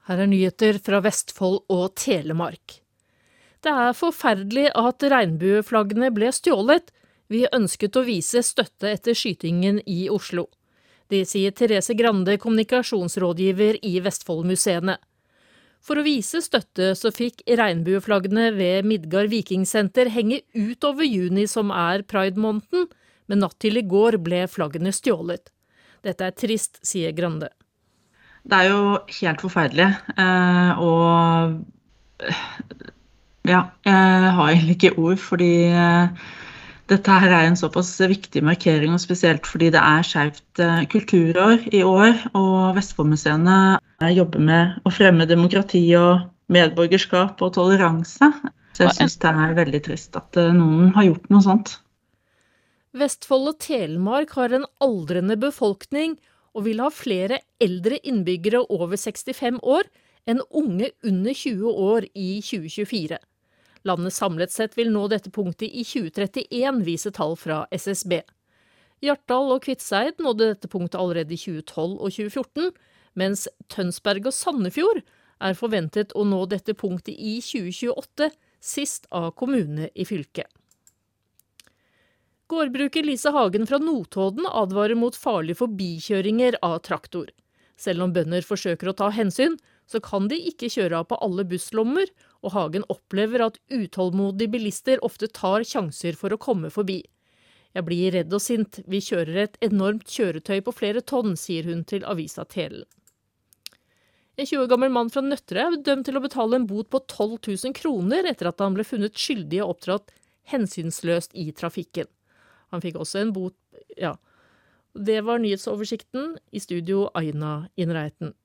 Her nyheter fra Vestfold og Telemark. Det forferdelig at regnbueflaggene ble stjålet. Vi ønsket å vise støtte etter skytingen i Oslo. Det sier Therese Grande, kommunikasjonsrådgiver i Vestfoldmuseene. For å vise støtte så fikk regnbueflaggene ved Midgard Vikingsenter henge utover juni som Pride-måneden, men natt til i går ble flaggene stjålet. Dette trist, sier Grande. Det jo helt forferdelig, og ja, jeg har egentlig ikke ord, fordi dette her en såpass viktig markering, og spesielt fordi det skjevt kulturår i år, og Vestfoldmuseene jobber med å fremme demokrati og medborgerskap og toleranse. Så jeg synes det veldig trist at noen har gjort noe sånt. Vestfold og Telemark har en aldrende befolkning, og vil ha flere eldre innbyggere over 65 år enn unge under 20 år i 2024. Landet samlet sett vil nå dette punktet i 2031, viser tall fra SSB. Hjartdal og Kviteseid nådde dette punktet allerede i 2012 og 2014, mens Tønsberg og Sandefjord forventet å nå dette punktet i 2028, sist av kommunene i fylket. Gårdbruker Lise Hagen fra Notodden advarer mot farlige forbikjøringer av traktor. Selv om bønder forsøker å ta hensyn, så kan de ikke kjøre av på alle busslommer, og Hagen opplever at utålmodige bilister ofte tar sjanser for å komme forbi. Jeg blir redd og sint, vi kjører et enormt kjøretøy på flere tonn, sier hun til avisa Telen. En 20 år gammel mann fra Nøtterøy dømt til å betale en bot på 12 000 kroner etter at han ble funnet skyldig og opptrådt hensynsløst i trafikken. Han fikk også en bot, ja. Det var nyhetsoversikten, i studio Aina Innreiten.